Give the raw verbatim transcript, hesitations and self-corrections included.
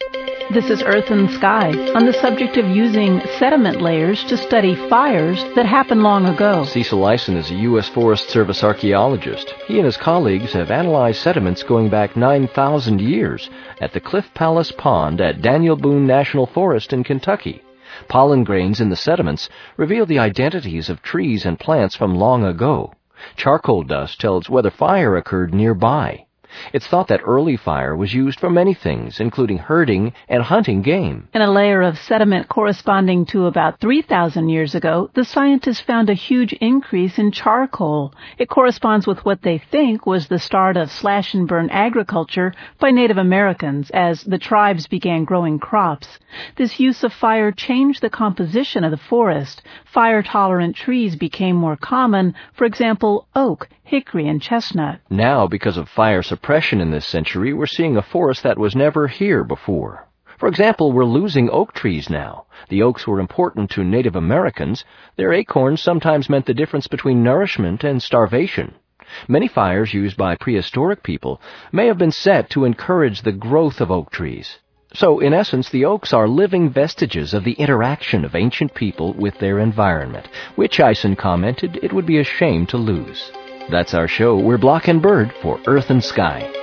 This is Earth and Sky, on the subject of using sediment layers to study fires that happened long ago. Cecil Lyson is a U S Forest Service archaeologist. He and his colleagues have analyzed sediments going back nine thousand years at the Cliff Palace Pond at Daniel Boone National Forest in Kentucky. Pollen grains in the sediments reveal the identities of trees and plants from long ago. Charcoal dust tells whether fire occurred nearby. It's thought that early fire was used for many things, including herding and hunting game. In a layer of sediment corresponding to about three thousand years ago, the scientists found a huge increase in charcoal. It corresponds with what they think was the start of slash-and-burn agriculture by Native Americans as the tribes began growing crops. This use of fire changed the composition of the forest. Fire-tolerant trees became more common, for example, oak, hickory, and chestnut. Now, because of fire suppression in this century, we're seeing a forest that was never here before. For example, we're losing oak trees now. The oaks were important to Native Americans. Their acorns sometimes meant the difference between nourishment and starvation. Many fires used by prehistoric people may have been set to encourage the growth of oak trees. So, in essence, the oaks are living vestiges of the interaction of ancient people with their environment, which Eisen commented it would be a shame to lose. That's our show. We're Block and Bird for Earth and Sky.